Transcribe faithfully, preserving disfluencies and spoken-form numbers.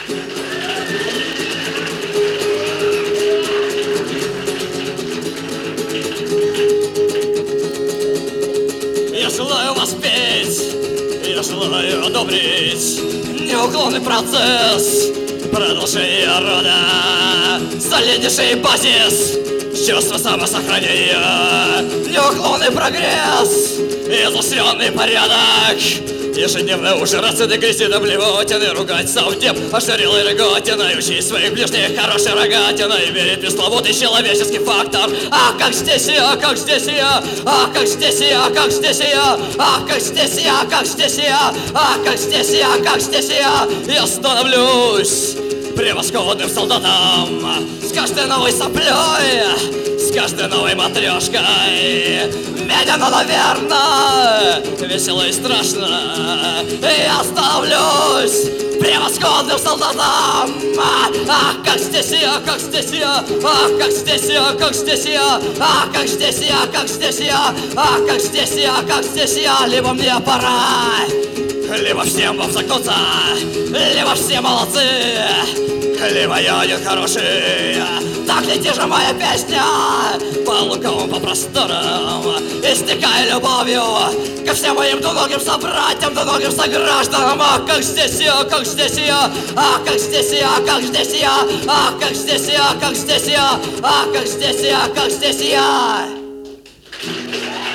Я желаю воспеть, я желаю одобрить неуклонный процесс продолжения рода, солиднейший базис, чувство самосохранения, неуклонный прогресс, изощренный порядок, ежедневно ужираться до грязи, до блевотины, ругать совдеп, ошарелой рогатиной, учить своих ближних хорошей рогатиной, верить в пресловутый человеческий фактор. Ах, как здесь я, как здесь я, ах, как здесь я, как здесь я, ах, как здесь я, как здесь я, ах, как здесь я, как здесь я, я становлюсь превосходным солдатом с каждой новой соплей, с каждой новой матрешкой. Медленно, наверное, весело и страшно я становлюсь превосходным солдатом. Ах, как здесь я, как здесь я, ах, как здесь я, как здесь я, ах, как здесь я, как здесь я, ах, как здесь я, как здесь я. Либо мне пора, либо всем вам загнуться, либо все молодцы, либо я один хороший. Так лети же моя песня по луговым, по просторам, истекая любовью ко всем моим двуногим собратьям, двуногим согражданам. Ах, как здесь я, как здесь я, ах, как здесь я, как здесь я, ах, как здесь я, как здесь я, ах, как здесь я, как здесь я.